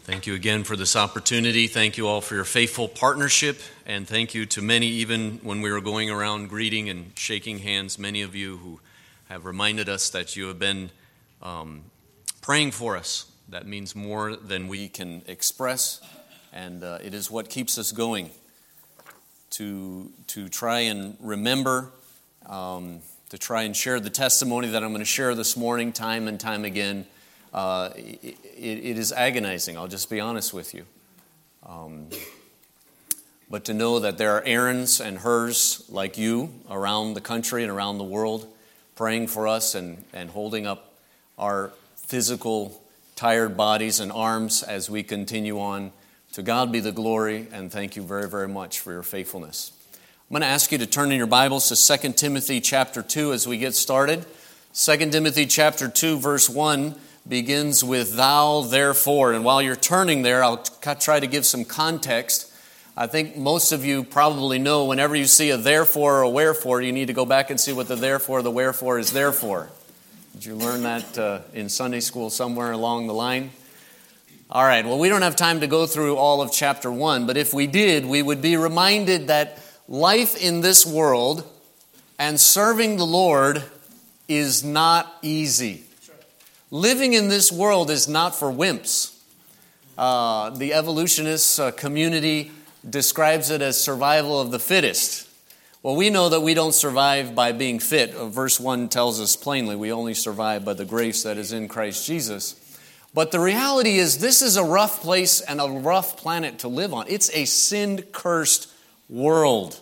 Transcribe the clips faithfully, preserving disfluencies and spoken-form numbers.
Thank you again for this opportunity. Thank you all for your faithful partnership, and thank you to many, even when we were going around greeting and shaking hands, many of you who have reminded us that you have been um, praying for us. That means more than we can express, and uh, it is what keeps us going to, to try and remember, um, to try and share the testimony that I'm going to share this morning time and time again. Uh, it, it is agonizing, I'll just be honest with you. Um, but to know that there are Aarons and Hurs like you around the country and around the world praying for us and, and holding up our physical, tired bodies and arms as we continue on. To God be the glory, and thank you very, very much for your faithfulness. I'm going to ask you to turn in your Bibles to Second Timothy chapter two as we get started. Second Timothy chapter two, verse one begins with thou therefore. And while you're turning there, I'll try to give some context. I think most of you probably know whenever you see a therefore or a wherefore, you need to go back and see what the therefore or the wherefore is there for. Did you learn that uh, in Sunday school somewhere along the line? All right, well, we don't have time to go through all of chapter one, but if we did, we would be reminded that life in this world and serving the Lord is not easy. Living in this world is not for wimps. Uh, the evolutionist uh, community describes it as survival of the fittest. Well, we know that we don't survive by being fit. Uh, verse one tells us plainly we only survive by the grace that is in Christ Jesus. But the reality is this is a rough place and a rough planet to live on. It's a sin-cursed world.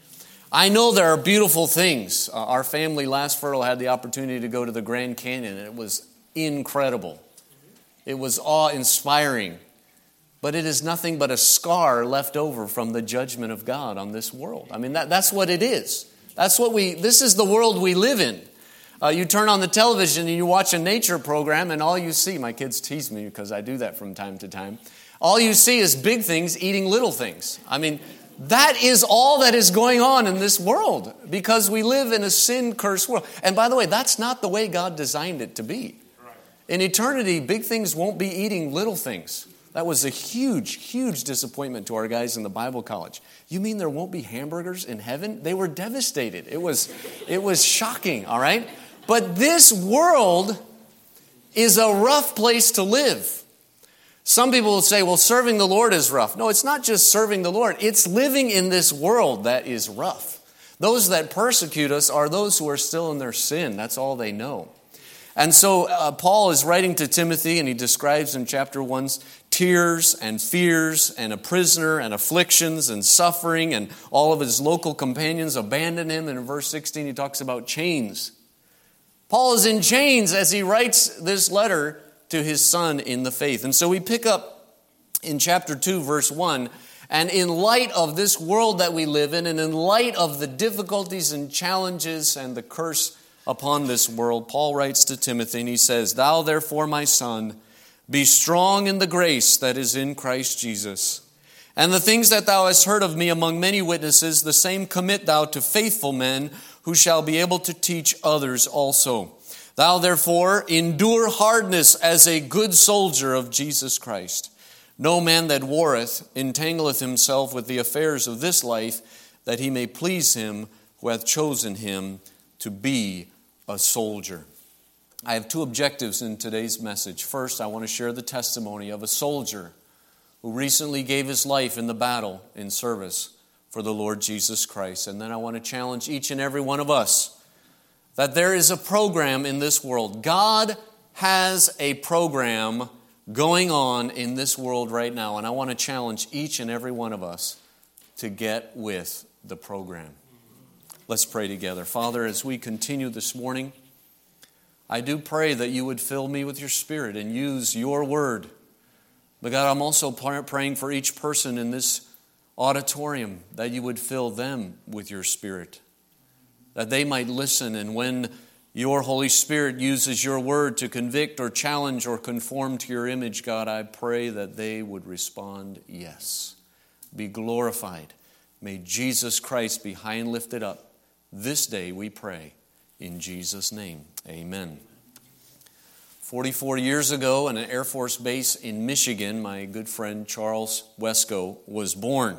I know there are beautiful things. Uh, our family last Fertile had the opportunity to go to the Grand Canyon, and it was incredible. It was awe-inspiring. But it is nothing but a scar left over from the judgment of God on this world. I mean, that, that's what it is. That's what we, this is the world we live in. Uh, you turn on the television and you watch a nature program, and all you see, my kids tease me because I do that from time to time, all you see is big things eating little things. I mean, that is all that is going on in this world because we live in a sin-cursed world. And by the way, that's not the way God designed it to be. In eternity, big things won't be eating little things. That was a huge, huge disappointment to our guys in the Bible college. You mean there won't be hamburgers in heaven? They were devastated. It was, it was shocking, all right? But this world is a rough place to live. Some people will say, well, serving the Lord is rough. No, it's not just serving the Lord. It's living in this world that is rough. Those that persecute us are those who are still in their sin. That's all they know. And so uh, Paul is writing to Timothy, and he describes in chapter one's tears and fears and a prisoner and afflictions and suffering, and all of his local companions abandon him. And in verse sixteen, he talks about chains. Paul is in chains as he writes this letter to his son in the faith. And so we pick up in chapter two, verse one, and in light of this world that we live in, and in light of the difficulties and challenges and the curse upon this world, Paul writes to Timothy, and he says, thou therefore, my son, be strong in the grace that is in Christ Jesus. And the things that thou hast heard of me among many witnesses, the same commit thou to faithful men who shall be able to teach others also. Thou therefore endure hardness as a good soldier of Jesus Christ. No man that warreth entangleth himself with the affairs of this life, that he may please him who hath chosen him to be a soldier. I have two objectives in today's message. First, I want to share the testimony of a soldier who recently gave his life in the battle in service for the Lord Jesus Christ. And then I want to challenge each and every one of us that there is a program in this world. God has a program going on in this world right now, and I want to challenge each and every one of us to get with the program. Let's pray together. Father, as we continue this morning, I do pray that you would fill me with your Spirit and use your word. But God, I'm also praying for each person in this auditorium that you would fill them with your Spirit, that they might listen, and when your Holy Spirit uses your word to convict or challenge or conform to your image, God, I pray that they would respond, yes. Be glorified. May Jesus Christ be high and lifted up. This day we pray in Jesus' name. Amen. forty-four years ago, in an Air Force base in Michigan, my good friend Charles Wesco was born.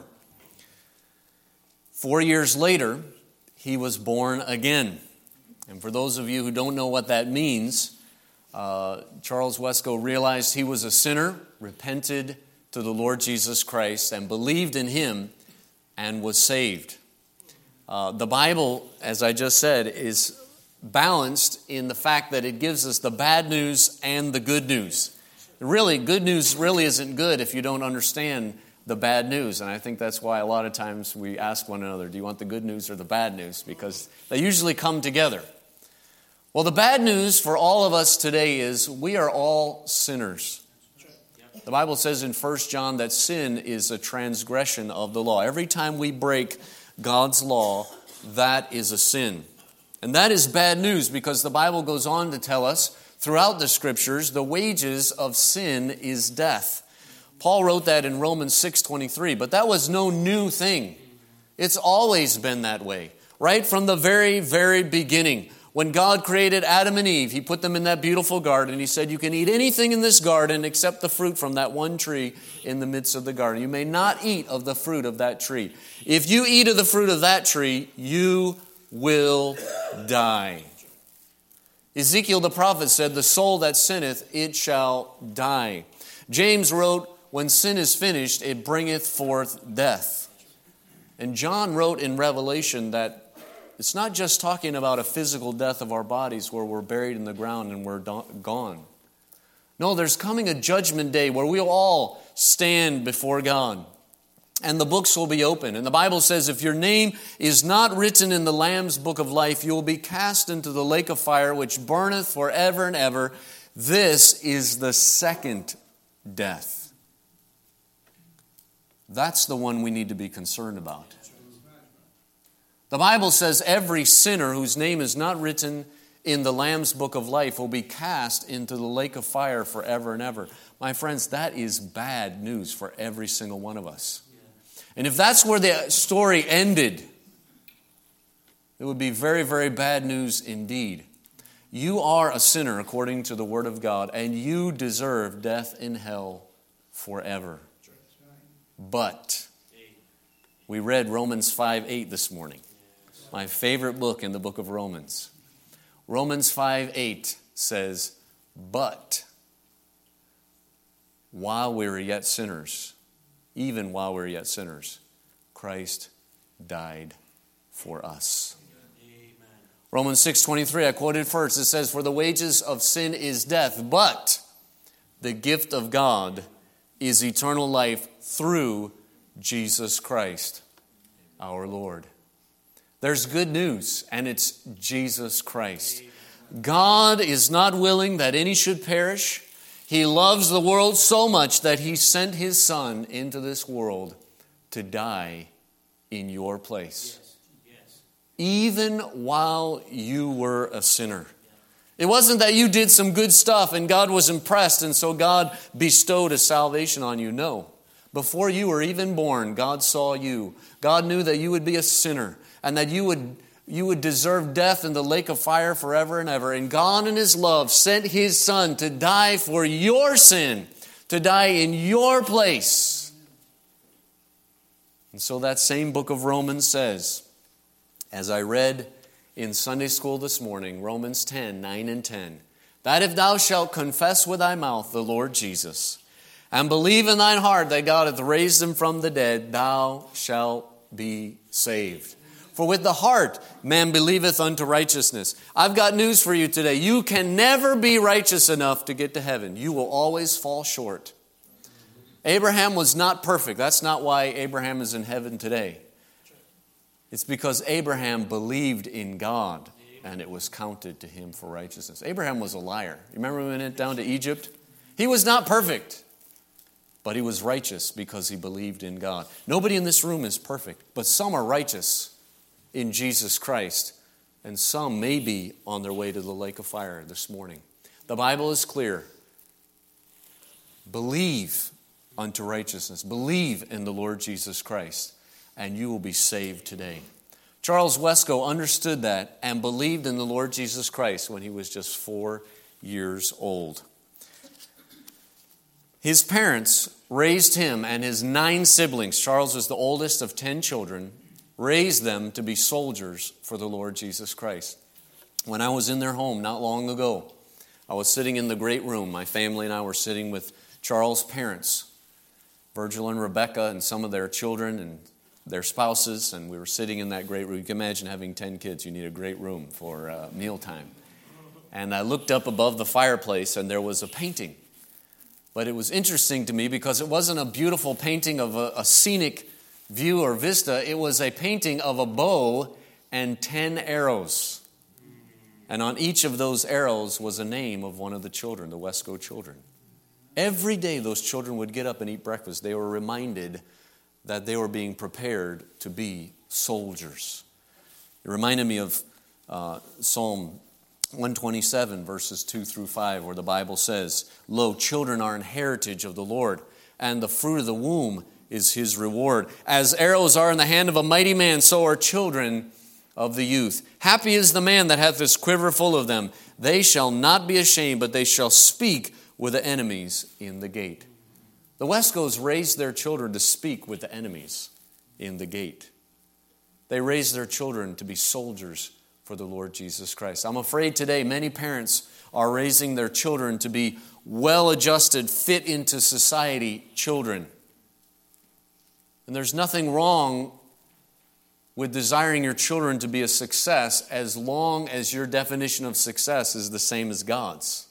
Four years later, he was born again. And for those of you who don't know what that means, uh, Charles Wesco realized he was a sinner, repented to the Lord Jesus Christ, and believed in Him, and was saved. Uh, the Bible, as I just said, is balanced in the fact that it gives us the bad news and the good news. Really, good news really isn't good if you don't understand the bad news. And I think that's why a lot of times we ask one another, do you want the good news or the bad news? Because they usually come together. Well, the bad news for all of us today is we are all sinners. The Bible says in First John that sin is a transgression of the law. Every time we break God's law, that is a sin. And that is bad news because the Bible goes on to tell us throughout the Scriptures the wages of sin is death. Paul wrote that in Romans six twenty-three, but that was no new thing. It's always been that way, right from the very, very beginning. When God created Adam and Eve, He put them in that beautiful garden. He said, you can eat anything in this garden except the fruit from that one tree in the midst of the garden. You may not eat of the fruit of that tree. If you eat of the fruit of that tree, you will die. Ezekiel the prophet said, the soul that sinneth, it shall die. James wrote, when sin is finished, it bringeth forth death. And John wrote in Revelation that it's not just talking about a physical death of our bodies where we're buried in the ground and we're gone. No, there's coming a judgment day where we'll all stand before God. And the books will be open. And the Bible says if your name is not written in the Lamb's book of life, you will be cast into the lake of fire, which burneth forever and ever. This is the second death. That's the one we need to be concerned about. The Bible says every sinner whose name is not written in the Lamb's book of life will be cast into the lake of fire forever and ever. My friends, that is bad news for every single one of us. And if that's where the story ended, it would be very, very bad news indeed. You are a sinner according to the Word of God, and you deserve death in hell forever. But we read Romans five eight this morning, my favorite book in the book of Romans. Romans five eight says, but while we were yet sinners, even while we were yet sinners, Christ died for us. Amen. Romans six twenty-three, I quoted first, it says, for the wages of sin is death, but the gift of God is eternal life through Jesus Christ, our Lord. There's good news, and it's Jesus Christ. God is not willing that any should perish. He loves the world so much that He sent His Son into this world to die in your place. Yes. Yes. Even while you were a sinner. It wasn't that you did some good stuff and God was impressed and so God bestowed a salvation on you. No. Before you were even born, God saw you. God knew that you would be a sinner and that you would You would deserve death in the lake of fire forever and ever. And God in His love sent His Son to die for your sin, to die in your place. And so that same book of Romans says, as I read in Sunday school this morning, Romans ten, nine and ten, that if thou shalt confess with thy mouth the Lord Jesus, and believe in thine heart that God hath raised Him from the dead, thou shalt be saved. For with the heart man believeth unto righteousness. I've got news for you today. You can never be righteous enough to get to heaven. You will always fall short. Abraham was not perfect. That's not why Abraham is in heaven today. It's because Abraham believed in God and it was counted to him for righteousness. Abraham was a liar. You remember when he went down to Egypt? He was not perfect, but he was righteous because he believed in God. Nobody in this room is perfect, but some are righteous in Jesus Christ, and some may be on their way to the lake of fire this morning. The Bible is clear. Believe unto righteousness. Believe in the Lord Jesus Christ, and you will be saved today. Charles Wesco understood that and believed in the Lord Jesus Christ when he was just four years old. His parents raised him and his nine siblings. Charles was the oldest of ten children, raised them to be soldiers for the Lord Jesus Christ. When I was in their home not long ago, I was sitting in the great room. My family and I were sitting with Charles' parents, Virgil and Rebecca, and some of their children and their spouses, and we were sitting in that great room. You can imagine having ten kids. You need a great room for uh, mealtime. And I looked up above the fireplace, and there was a painting. But it was interesting to me because it wasn't a beautiful painting of a, a scenic view or vista. It was a painting of a bow and ten arrows. And on each of those arrows was a name of one of the children, the Wesco children. Every day those children would get up and eat breakfast. They were reminded that they were being prepared to be soldiers. It reminded me of uh, Psalm one twenty-seven, verses two through five, where the Bible says, "Lo, children are an heritage of the Lord, and the fruit of the womb is his reward. As arrows are in the hand of a mighty man, so are children of the youth. Happy is the man that hath this quiver full of them. They shall not be ashamed, but they shall speak with the enemies in the gate." The Wescos raised their children to speak with the enemies in the gate. They raised their children to be soldiers for the Lord Jesus Christ. I'm afraid today many parents are raising their children to be well-adjusted, fit into society children. And there's nothing wrong with desiring your children to be a success as long as your definition of success is the same as God's.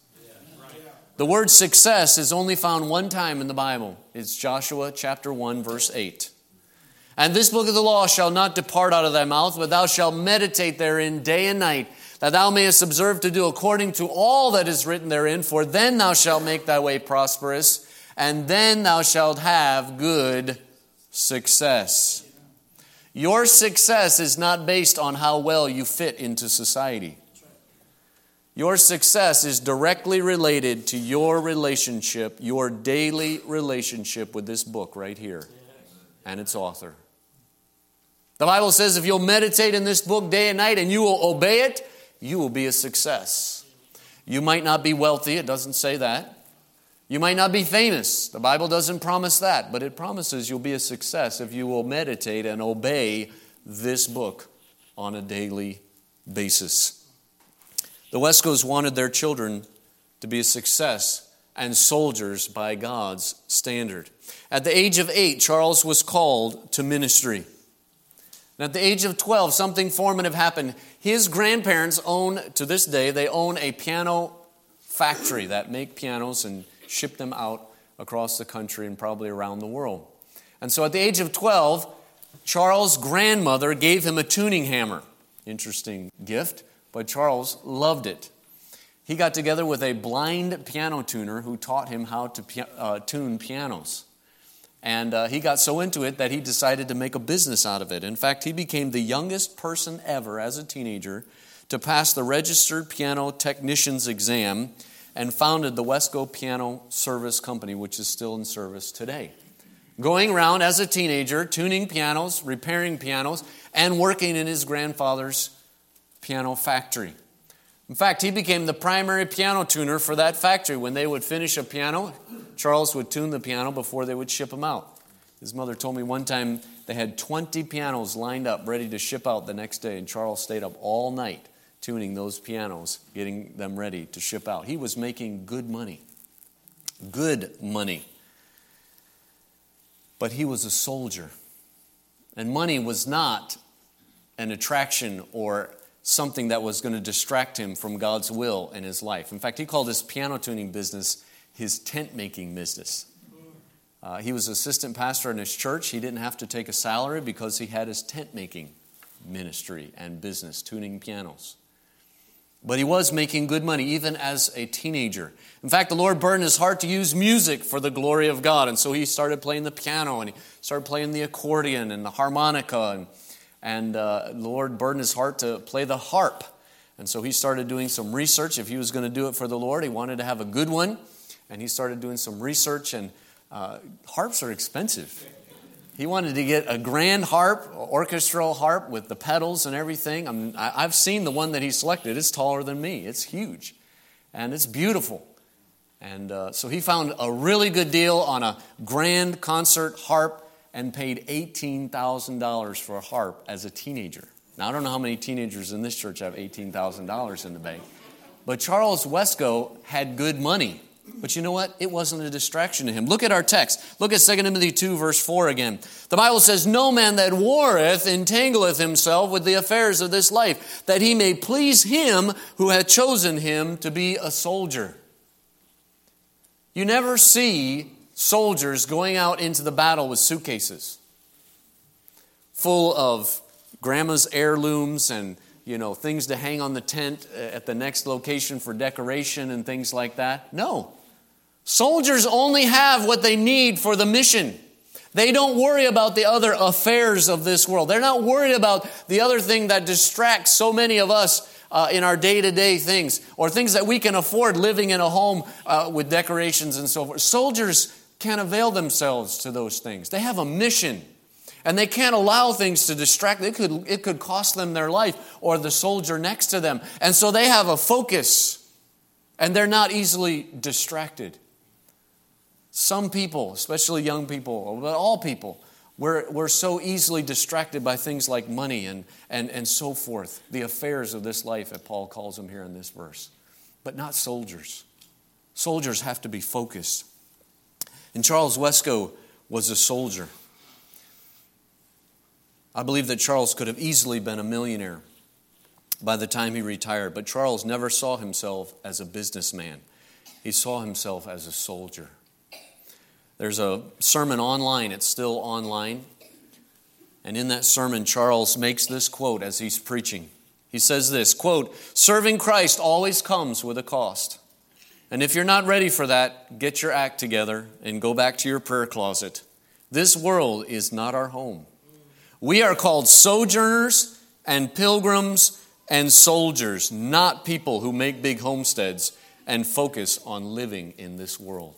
The word success is only found one time in the Bible. It's Joshua chapter one, verse eight. "And this book of the law shall not depart out of thy mouth, but thou shalt meditate therein day and night, that thou mayest observe to do according to all that is written therein, for then thou shalt make thy way prosperous, and then thou shalt have good success." Your success is not based on how well you fit into society. Your success is directly related to your relationship, your daily relationship with this book right here and its author. The Bible says if you'll meditate in this book day and night and you will obey it, you will be a success. You might not be wealthy, it doesn't say that. You might not be famous, the Bible doesn't promise that, but it promises you'll be a success if you will meditate and obey this book on a daily basis. The Wescos wanted their children to be a success and soldiers by God's standard. At the age of eight, Charles was called to ministry. And at the age of twelve, something formative happened. His grandparents own, to this day, they own a piano factory that make pianos and ship them out across the country and probably around the world. And so at the age of twelve, Charles' grandmother gave him a tuning hammer. Interesting gift. But Charles loved it. He got together with a blind piano tuner who taught him how to uh, tune pianos. And uh, he got so into it that he decided to make a business out of it. In fact, he became the youngest person ever as a teenager to pass the registered piano technician's exam and founded the Wesco Piano Service Company, which is still in service today. Going around as a teenager, tuning pianos, repairing pianos, and working in his grandfather's piano factory. In fact, he became the primary piano tuner for that factory. When they would finish a piano, Charles would tune the piano before they would ship them out. His mother told me one time they had twenty pianos lined up ready to ship out the next day, and Charles stayed up all night tuning those pianos, getting them ready to ship out. He was making good money. Good money. But he was a soldier. And money was not an attraction or something that was going to distract him from God's will in his life. In fact, he called his piano tuning business his tent-making business. Uh, he was assistant pastor in his church. He didn't have to take a salary because he had his tent-making ministry and business, tuning pianos. But he was making good money even as a teenager. In fact, the Lord burdened his heart to use music for the glory of God. And so he started playing the piano, and he started playing the accordion and the harmonica, and And uh, the Lord burdened his heart to play the harp. And so he started doing some research. If he was going to do it for the Lord, he wanted to have a good one. And he started doing some research. And uh, harps are expensive. He wanted to get a grand harp, orchestral harp with the pedals and everything. I mean, I've seen the one that he selected. It's taller than me. It's huge. and it's beautiful. And uh, so he found a really good deal on a grand concert harp and paid eighteen thousand dollars for a harp as a teenager. Now, I don't know how many teenagers in this church have eighteen thousand dollars in the bank. But Charles Wesco had good money. But you know what? It wasn't a distraction to him. Look at our text. Look at Second Timothy two, verse four again. The Bible says, "No man that warreth entangleth himself with the affairs of this life, that he may please him who hath chosen him to be a soldier." You never see soldiers going out into the battle with suitcases full of grandma's heirlooms and, you know, things to hang on the tent at the next location for decoration and things like that. No. Soldiers only have what they need for the mission. They don't worry about the other affairs of this world. They're not worried about the other thing that distracts so many of us uh, in our day-to-day things, or things that we can afford living in a home uh, with decorations and so forth. Soldiers can't avail themselves to those things. They have a mission. And they can't allow things to distract them. It could, it could cost them their life or the soldier next to them. And so they have a focus, and they're not easily distracted. Some people, especially young people, but all people, we're, we're so easily distracted by things like money and, and, and so forth, the affairs of this life, that Paul calls them here in this verse. But not soldiers. Soldiers have to be focused. And Charles Wesco was a soldier. I believe that Charles could have easily been a millionaire by the time he retired, but Charles never saw himself as a businessman. He saw himself as a soldier. There's a sermon online, it's still online, and in that sermon, Charles makes this quote as he's preaching. He says this, quote, "Serving Christ always comes with a cost. And if you're not ready for that, get your act together and go back to your prayer closet. This world is not our home. We are called sojourners and pilgrims and soldiers, not people who make big homesteads and focus on living in this world."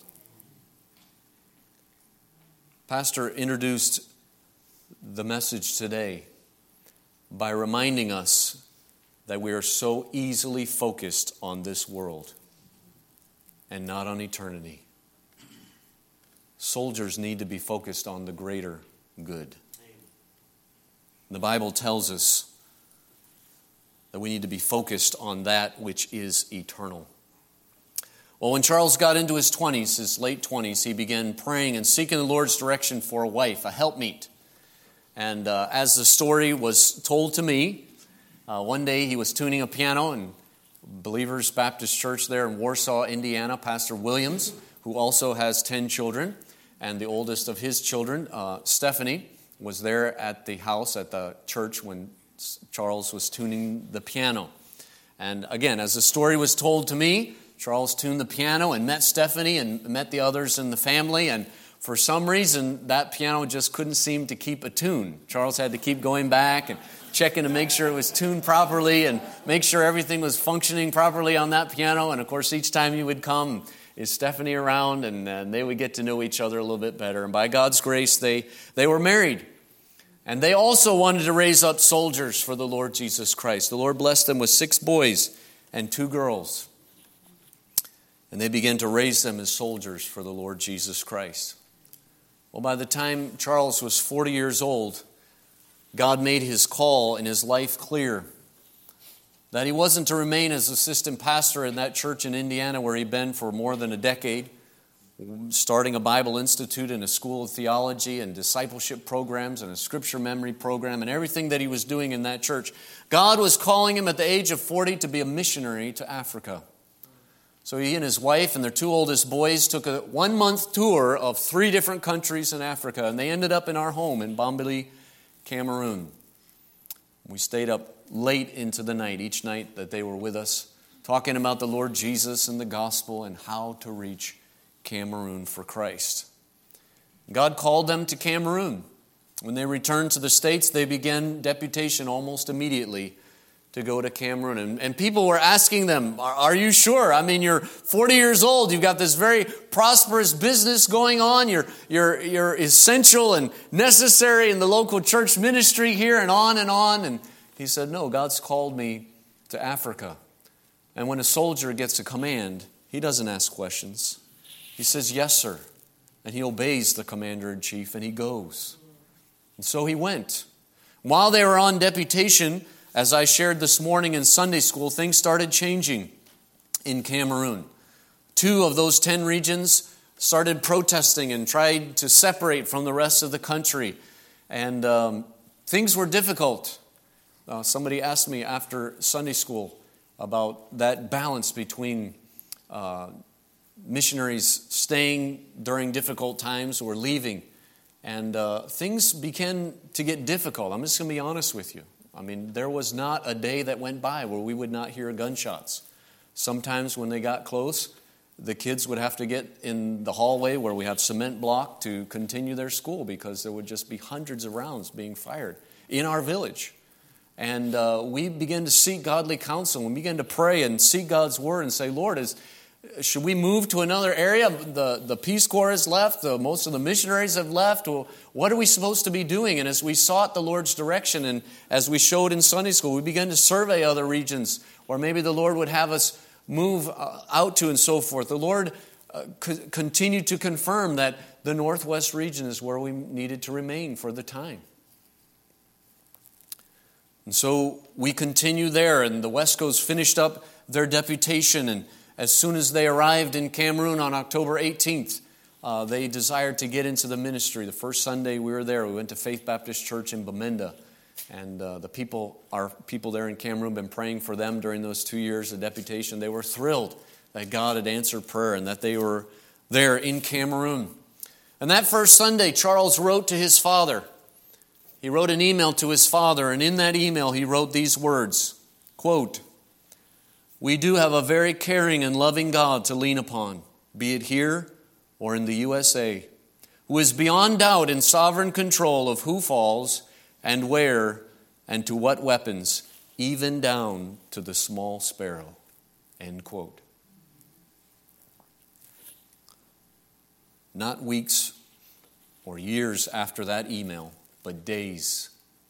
Pastor introduced the message today by reminding us that we are so easily focused on this world and not on eternity. Soldiers need to be focused on the greater good. The Bible tells us that we need to be focused on that which is eternal. Well, when Charles got into his twenties, his late twenties, he began praying and seeking the Lord's direction for a wife, a helpmeet. And uh, as the story was told to me, uh, one day he was tuning a piano in Believers Baptist Church there in Warsaw, Indiana. Pastor Williams, who also has ten children, and the oldest of his children, uh, Stephanie, was there at the house, at the church, when Charles was tuning the piano. And again, as the story was told to me, Charles tuned the piano and met Stephanie and met the others in the family, and for some reason, that piano just couldn't seem to keep a tune. Charles had to keep going back and checking to make sure it was tuned properly and make sure everything was functioning properly on that piano. And of course, each time he would come, is Stephanie around? And, and they would get to know each other a little bit better. And by God's grace, they, they were married. And they also wanted to raise up soldiers for the Lord Jesus Christ. The Lord blessed them with six boys and two girls. And they began to raise them as soldiers for the Lord Jesus Christ. Well, by the time Charles was forty years old, God made his call in his life clear. That he wasn't to remain as assistant pastor in that church in Indiana where he'd been for more than a decade, starting a Bible Institute and a school of theology and discipleship programs and a scripture memory program and everything that he was doing in that church. God was calling him at the age of forty to be a missionary to Africa. So he and his wife and their two oldest boys took a one-month tour of three different countries in Africa, and they ended up in our home in Bombali, Cameroon. We stayed up late into the night, each night that they were with us, talking about the Lord Jesus and the gospel and how to reach Cameroon for Christ. God called them to Cameroon. When they returned to the States, they began deputation almost immediately to go to Cameroon. And, and people were asking them, are, are you sure? I mean, you're forty years old. You've got this very prosperous business going on. You're, you're, you're essential and necessary in the local church ministry here, and on and on. And he said, no, God's called me to Africa And when a soldier gets a command, he doesn't ask questions. He says, "Yes, sir." And he obeys the commander-in-chief and he goes. And so he went. While they were on deputation, as I shared this morning in Sunday school, things started changing in Cameroon. Two of those ten regions started protesting and tried to separate from the rest of the country. And um, things were difficult. Uh, somebody asked me after Sunday school about that balance between uh, missionaries staying during difficult times or leaving. And uh, things began to get difficult. I'm just going to be honest with you. I mean, there was not a day that went by where we would not hear gunshots. Sometimes when they got close, the kids would have to get in the hallway where we have cement block to continue their school because there would just be hundreds of rounds being fired in our village. And uh, we began to seek godly counsel. We began to pray and seek God's word and say, "Lord, is should we move to another area? The, the Peace Corps has left. The, most of the missionaries have left. Well, what are we supposed to be doing?" And as we sought the Lord's direction, and as we showed in Sunday school, we began to survey other regions where maybe the Lord would have us move uh, out to and so forth. The Lord uh, co- continued to confirm that the Northwest region is where we needed to remain for the time. And so we continue there, and the Wescos finished up their deputation, and as soon as they arrived in Cameroon on October eighteenth, uh, they desired to get into the ministry. The first Sunday we were there, we went to Faith Baptist Church in Bamenda. And uh, the people, our people there in Cameroon, been praying for them during those two years of deputation. They were thrilled that God had answered prayer and that they were there in Cameroon. And that first Sunday, Charles wrote to his father. He wrote an email to his father, and in that email he wrote these words, quote, "We do have a very caring and loving God to lean upon, be it here or in the U S A, who is beyond doubt in sovereign control of who falls and where and to what weapons, even down to the small sparrow." End quote. Not weeks or years after that email, but days.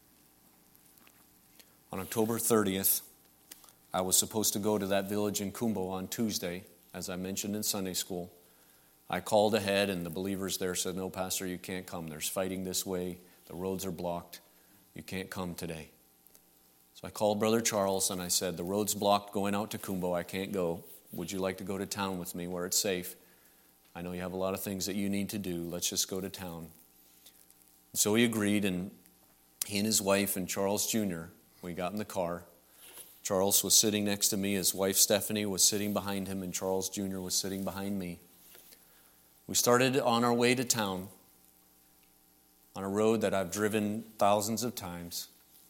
On October thirtieth, I was supposed to go to that village in Kumbo on Tuesday, as I mentioned in Sunday school. I called ahead, and the believers there said, "No, Pastor, you can't come. There's fighting this way. The roads are blocked. You can't come today." So I called Brother Charles, and I said, "The road's blocked going out to Kumbo. I can't go. Would you like to go to town with me where it's safe? I know you have a lot of things that you need to do. Let's just go to town." So he agreed, and he and his wife and Charles Junior, we got in the car. Charles was sitting next to me. His wife Stephanie was sitting behind him, and Charles Junior was sitting behind me. We started on our way to town on a road that I've driven thousands of times.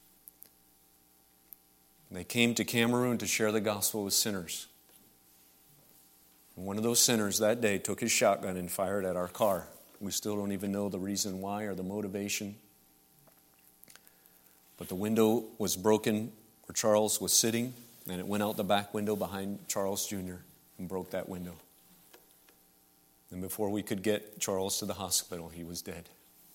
They came to Cameroon to share the gospel with sinners. And one of those sinners that day took his shotgun and fired at our car. We still don't even know the reason why or the motivation. But the window was broken where Charles was sitting, and it went out the back window behind Charles Junior and broke that window. And before we could get Charles to the hospital, he was dead.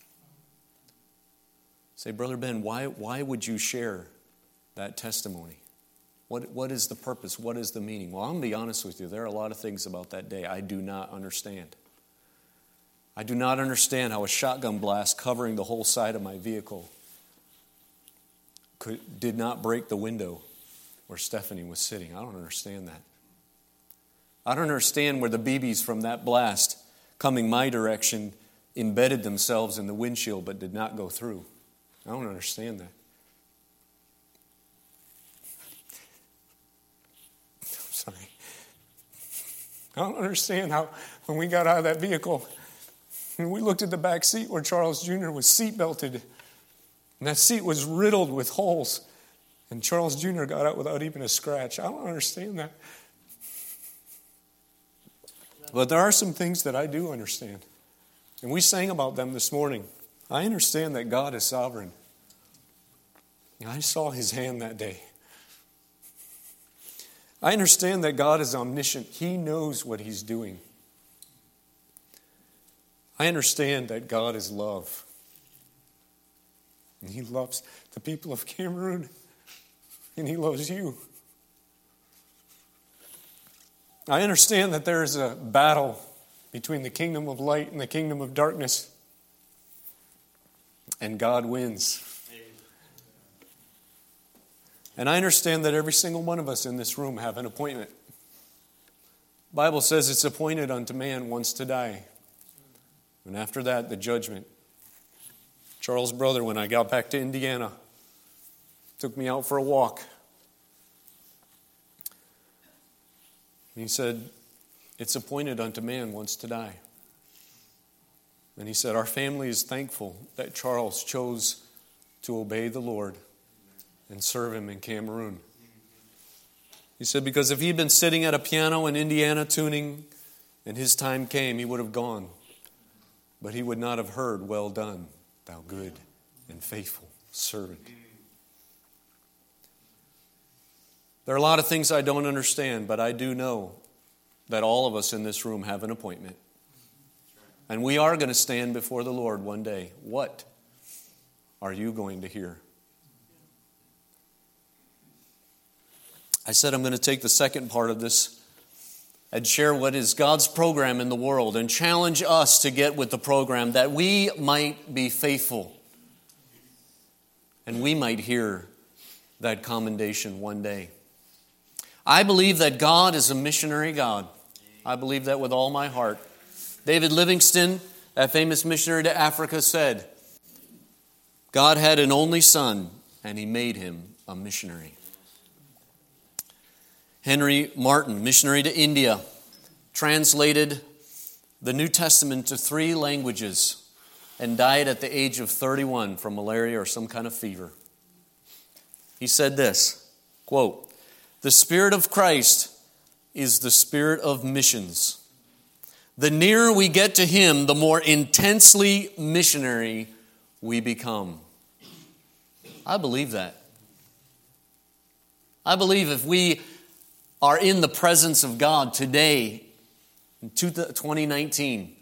Say, "Brother Ben, why, why would you share that testimony? What, what is the purpose? What is the meaning?" Well, I'm going to be honest with you. There are a lot of things about that day I do not understand. I do not understand how a shotgun blast covering the whole side of my vehicle could, did not break the window where Stephanie was sitting. I don't understand that. I don't understand where the B Bs from that blast coming my direction embedded themselves in the windshield but did not go through. I don't understand that. I'm sorry. I don't understand how when we got out of that vehicle and we looked at the back seat where Charles Junior was seat belted, and that seat was riddled with holes, and Charles Junior got out without even a scratch. I don't understand that. But there are some things that I do understand. And we sang about them this morning. I understand that God is sovereign. And I saw his hand that day. I understand that God is omniscient. He knows what he's doing. I understand that God is love. And he loves the people of Cameroon. And he loves you. I understand that there is a battle between the kingdom of light and the kingdom of darkness. And God wins. And I understand that every single one of us in this room have an appointment. The Bible says it's appointed unto man once to die. And after that, the judgment. Charles' brother, when I got back to Indiana, took me out for a walk. He said, it's appointed unto man once to die. And he said, our family is thankful that Charles chose to obey the Lord and serve him in Cameroon. He said, because if he'd been sitting at a piano in Indiana tuning and his time came, he would have gone. But he would not have heard, well done, thou good and faithful servant. There are a lot of things I don't understand, but I do know that all of us in this room have an appointment. And we are going to stand before the Lord one day. What are you going to hear? I said I'm going to take the second part of this and share what is God's program in the world and challenge us to get with the program that we might be faithful and we might hear that commendation one day. I believe that God is a missionary God. I believe that with all my heart. David Livingstone, that famous missionary to Africa, said, God had an only son, and he made him a missionary. Henry Martin, missionary to India, translated the New Testament to three languages and died at the age of thirty-one from malaria or some kind of fever. He said this, quote, the Spirit of Christ is the spirit of missions. The nearer we get to Him, the more intensely missionary we become. I believe that. I believe if we are in the presence of God today, in twenty nineteen,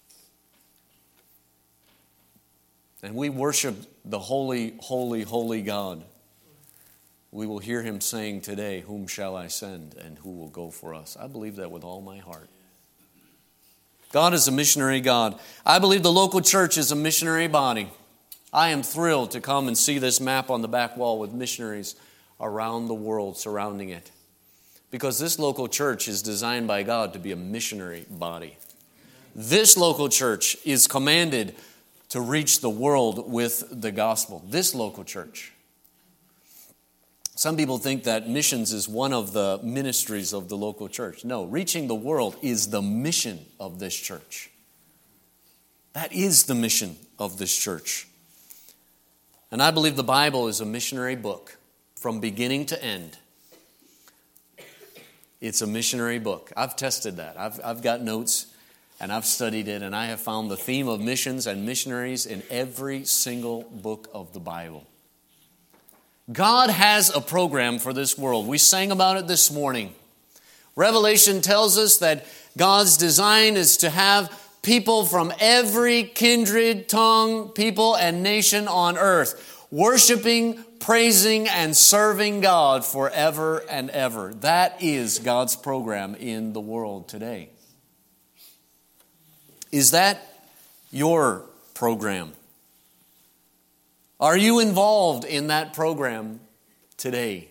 and we worship the holy, holy, holy God, we will hear Him saying today, whom shall I send and who will go for us? I believe that with all my heart. God is a missionary God. I believe the local church is a missionary body. I am thrilled to come and see this map on the back wall with missionaries around the world surrounding it. Because this local church is designed by God to be a missionary body. This local church is commanded to reach the world with the gospel. This local church. Some people think that missions is one of the ministries of the local church. No, reaching the world is the mission of this church. That is the mission of this church. And I believe the Bible is a missionary book from beginning to end. It's a missionary book. I've tested that. I've, I've got notes and I've studied it, and I have found the theme of missions and missionaries in every single book of the Bible. God has a program for this world. We sang about it this morning. Revelation tells us that God's design is to have people from every kindred, tongue, people, and nation on earth worshiping, praising, and serving God forever and ever. That is God's program in the world today. Is that your program? Are you involved in that program today?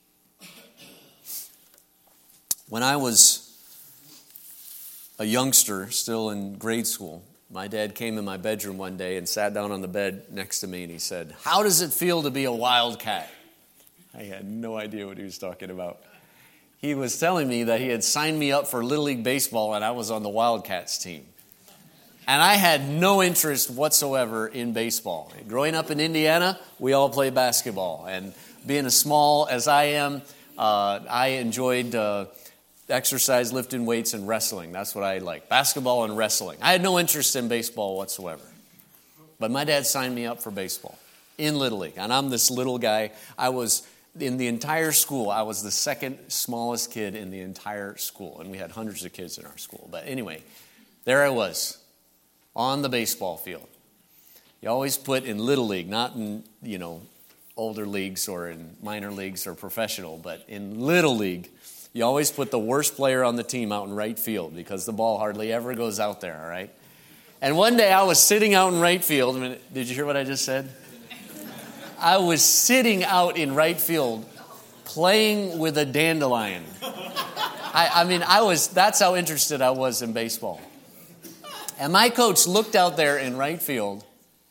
When I was a youngster, still in grade school, my dad came in my bedroom one day and sat down on the bed next to me and he said, "How does it feel to be a wildcat?" I had no idea what he was talking about. He was telling me that he had signed me up for Little League Baseball and I was on the Wildcats team. And I had no interest whatsoever in baseball. Growing up in Indiana, we all play basketball. And being as small as I am, uh, I enjoyed uh, exercise, lifting weights, and wrestling. That's what I like, basketball and wrestling. I had no interest in baseball whatsoever. But my dad signed me up for baseball in Little League. And I'm this little guy. I was, in the entire school, I was the second smallest kid in the entire school. And we had hundreds of kids in our school. But anyway, there I was. On the baseball field. You always put in Little League, not in, you know, older leagues or in minor leagues or professional, but in Little League, you always put the worst player on the team out in right field because the ball hardly ever goes out there, all right? And one day I was sitting out in right field. I mean, did you hear what I just said? I was sitting out in right field playing with a dandelion. I, I mean, I was, that's how interested I was in baseball. And my coach looked out there in right field,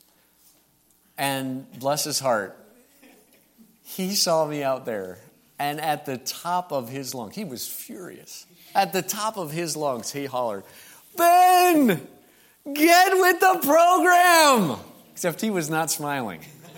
and bless his heart, he saw me out there, and at the top of his lungs, he was furious. At the top of his lungs, he hollered, "Ben, get with the program!" Except he was not smiling.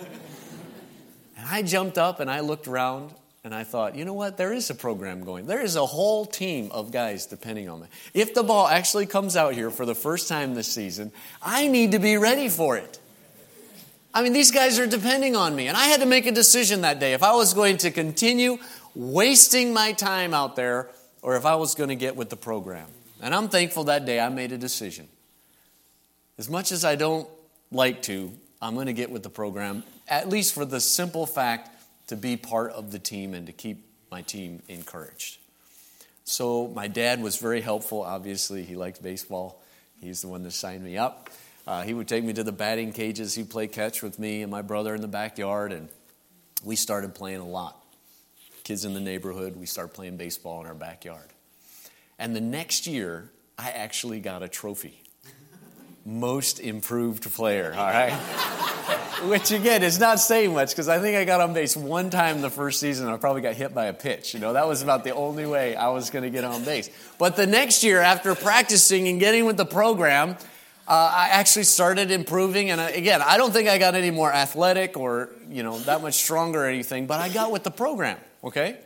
And I jumped up and I looked around and I thought, you know what? There is a program going. There is a whole team of guys depending on me. If the ball actually comes out here for the first time this season, I need to be ready for it. I mean, these guys are depending on me. And I had to make a decision that day if I was going to continue wasting my time out there or if I was going to get with the program. And I'm thankful that day I made a decision. As much as I don't like to, I'm going to get with the program, at least for the simple fact to be part of the team and to keep my team encouraged. So my dad was very helpful. Obviously, he liked baseball. He's the one that signed me up. Uh, he would take me to the batting cages. He'd play catch with me and my brother in the backyard, and we started playing a lot. Kids in the neighborhood, we started playing baseball in our backyard. And the next year, I actually got a trophy. Most improved player, all right? Which, again, is not saying much because I think I got on base one time the first season and I probably got hit by a pitch. You know, that was about the only way I was going to get on base. But the next year, after practicing and getting with the program, uh, I actually started improving. And, I, again, I don't think I got any more athletic or, you know, that much stronger or anything, but I got with the program, okay?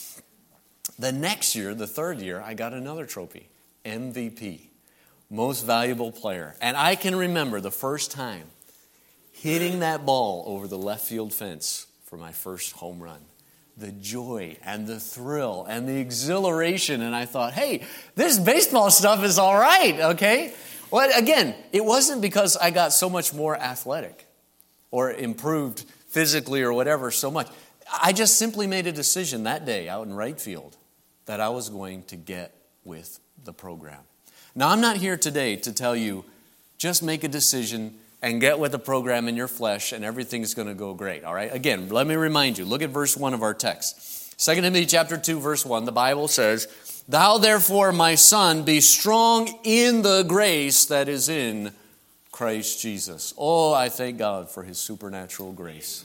The next year, the third year, I got another trophy, M V P. Most valuable player. And I can remember the first time hitting that ball over the left field fence for my first home run. The joy and the thrill and the exhilaration. And I thought, hey, this baseball stuff is all right, okay? Well, again, it wasn't because I got so much more athletic or improved physically or whatever so much. I just simply made a decision that day out in right field that I was going to get with the program. Now, I'm not here today to tell you, just make a decision and get with the program in your flesh and everything's going to go great, all right? Again, let me remind you, look at verse one of our text. Second Timothy chapter two, verse one, the Bible says, "Thou therefore, my son, be strong in the grace that is in Christ Jesus." Oh, I thank God for His supernatural grace.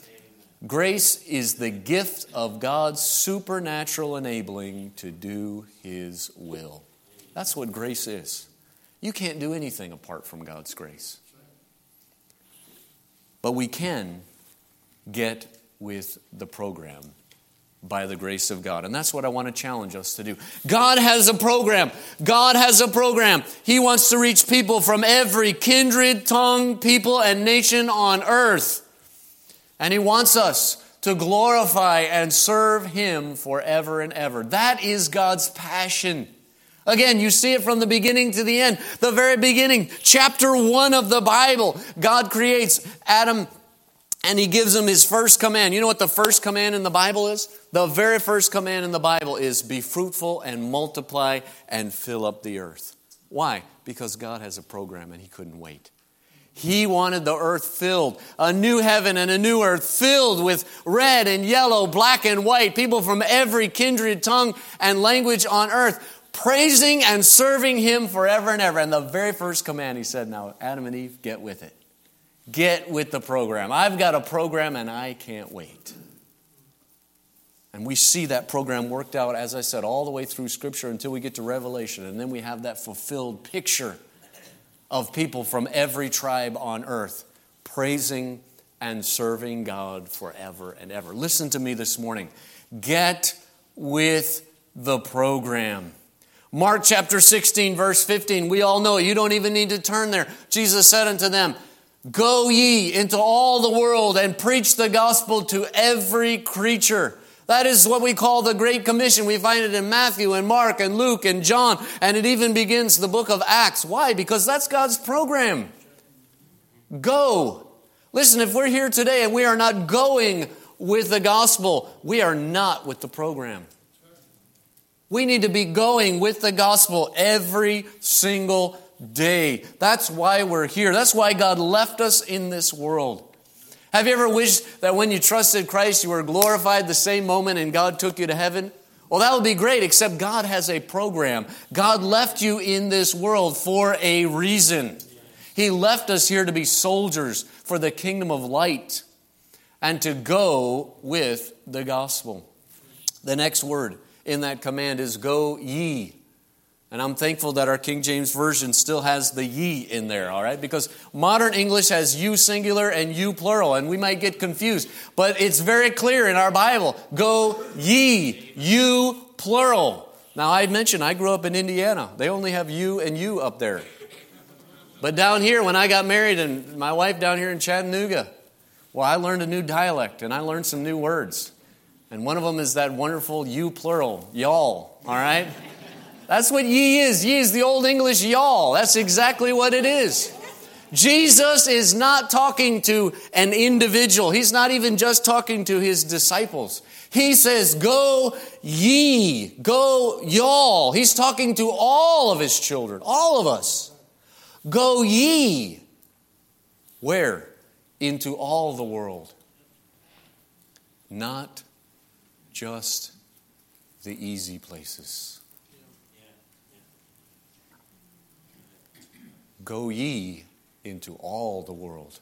Grace is the gift of God's supernatural enabling to do His will. That's what grace is. You can't do anything apart from God's grace. But we can get with the program by the grace of God. And that's what I want to challenge us to do. God has a program. God has a program. He wants to reach people from every kindred, tongue, people, and nation on earth. And He wants us to glorify and serve Him forever and ever. That is God's passion. Again, you see it from the beginning to the end. The very beginning, chapter one of the Bible, God creates Adam and He gives him his first command. You know what the first command in the Bible is? The very first command in the Bible is be fruitful and multiply and fill up the earth. Why? Because God has a program and He couldn't wait. He wanted the earth filled, a new heaven and a new earth filled with red and yellow, black and white, people from every kindred, tongue, and language on earth, praising and serving Him forever and ever. And the very first command He said, now, Adam and Eve, get with it. Get with the program. I've got a program and I can't wait. And we see that program worked out, as I said, all the way through Scripture until we get to Revelation. And then we have that fulfilled picture of people from every tribe on earth praising and serving God forever and ever. Listen to me this morning. Get with the program. Mark chapter sixteen, verse fifteen, we all know it. You don't even need to turn there. Jesus said unto them, "Go ye into all the world and preach the gospel to every creature." That is what we call the Great Commission. We find it in Matthew and Mark and Luke and John, and it even begins the book of Acts. Why? Because that's God's program. Go. Listen, if we're here today and we are not going with the gospel, we are not with the program. We need to be going with the gospel every single day. That's why we're here. That's why God left us in this world. Have you ever wished that when you trusted Christ, you were glorified the same moment and God took you to heaven? Well, that would be great, except God has a program. God left you in this world for a reason. He left us here to be soldiers for the kingdom of light and to go with the gospel. The next word in that command is go ye. And I'm thankful that our King James Version still has the ye in there, all right? Because modern English has you singular and you plural, and we might get confused. But it's very clear in our Bible, go ye, you plural. Now, I mentioned I grew up in Indiana. They only have you and you up there. But down here, when I got married, and my wife down here in Chattanooga, well, I learned a new dialect, and I learned some new words. And one of them is that wonderful you plural, y'all, all right? That's what ye is. Ye is the Old English y'all. That's exactly what it is. Jesus is not talking to an individual. He's not even just talking to his disciples. He says, go ye, go y'all. He's talking to all of his children, all of us. Go ye. Where? Into all the world. Not just the easy places. Go ye into all the world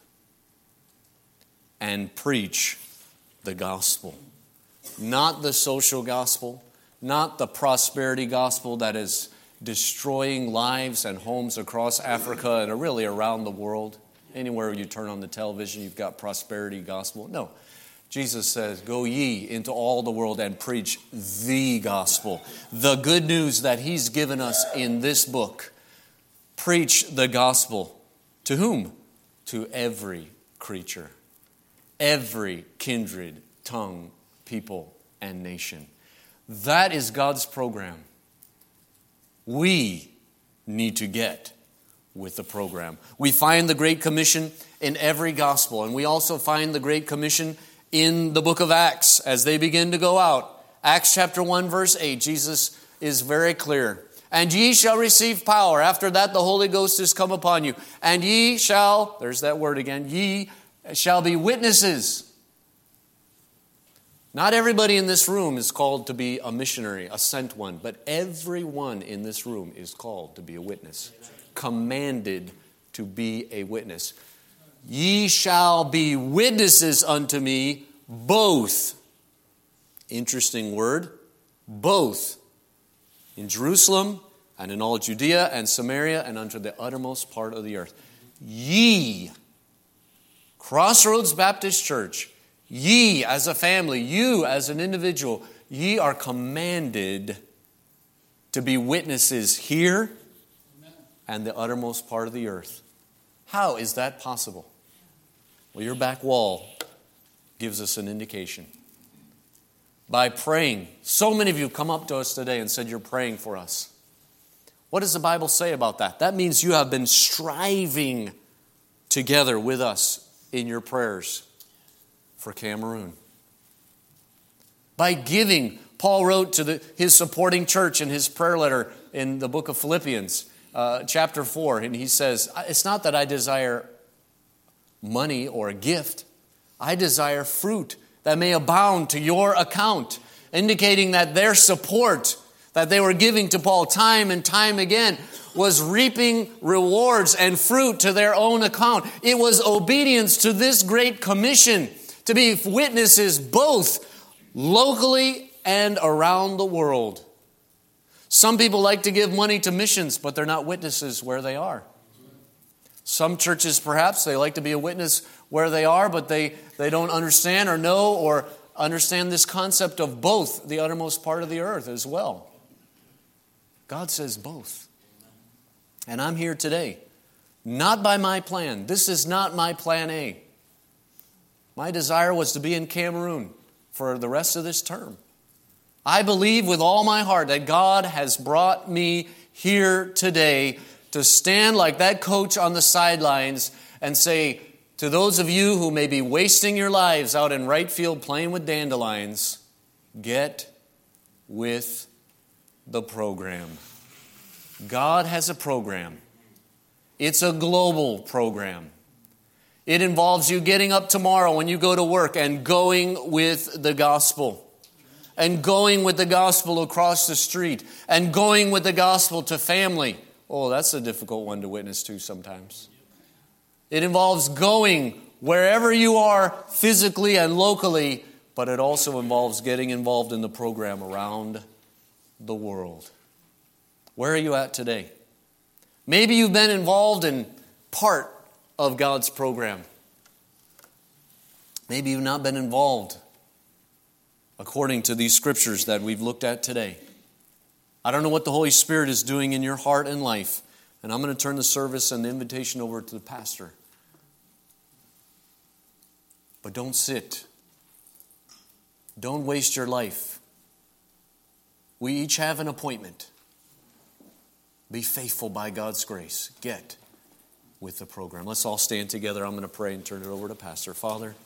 and preach the gospel. Not the social gospel, not the prosperity gospel that is destroying lives and homes across Africa and really around the world. Anywhere you turn on the television, you've got prosperity gospel. No. Jesus says, go ye into all the world and preach the gospel. The good news that he's given us in this book. Preach the gospel. To whom? To every creature. Every kindred, tongue, people, and nation. That is God's program. We need to get with the program. We find the Great Commission in every gospel, and we also find the Great Commission in the book of Acts as they begin to go out. Acts chapter one, verse eight, Jesus is very clear. And ye shall receive power. After that, the Holy Ghost is come upon you. And ye shall, there's that word again, ye shall be witnesses. Not everybody in this room is called to be a missionary, a sent one, but everyone in this room is called to be a witness, commanded to be a witness. Ye shall be witnesses unto me both. Interesting word, both. In Jerusalem and in all Judea and Samaria and unto the uttermost part of the earth. Ye, Crossroads Baptist Church, ye as a family, you as an individual, ye are commanded to be witnesses here and the uttermost part of the earth. How is that possible? Well, your back wall gives us an indication. By praying. So many of you come up to us today and said you're praying for us. What does the Bible say about that? That means you have been striving together with us in your prayers for Cameroon. By giving, Paul wrote to the, his supporting church in his prayer letter in the book of Philippians, uh, chapter four, and he says, it's not that I desire money or a gift. I desire fruit that may abound to your account, indicating that their support that they were giving to Paul time and time again was reaping rewards and fruit to their own account. It was obedience to this great commission to be witnesses both locally and around the world. Some people like to give money to missions, but they're not witnesses where they are. Some churches, perhaps, they like to be a witness where they are, but they, they don't understand or know or understand this concept of both the uttermost part of the earth as well. God says both. And I'm here today, not by my plan. This is not my plan A. My desire was to be in Cameroon for the rest of this term. I believe with all my heart that God has brought me here today to stand like that coach on the sidelines and say to those of you who may be wasting your lives out in right field playing with dandelions, get with the program. God has a program. It's a global program. It involves you getting up tomorrow when you go to work and going with the gospel. And going with the gospel across the street. And going with the gospel to family. Oh, that's a difficult one to witness to sometimes. It involves going wherever you are physically and locally, but it also involves getting involved in the program around the world. Where are you at today? Maybe you've been involved in part of God's program. Maybe you've not been involved according to these scriptures that we've looked at today. I don't know what the Holy Spirit is doing in your heart and life, and I'm going to turn the service and the invitation over to the pastor. But don't sit. Don't waste your life. We each have an appointment. Be faithful by God's grace. Get with the program. Let's all stand together. I'm going to pray and turn it over to Pastor. Father,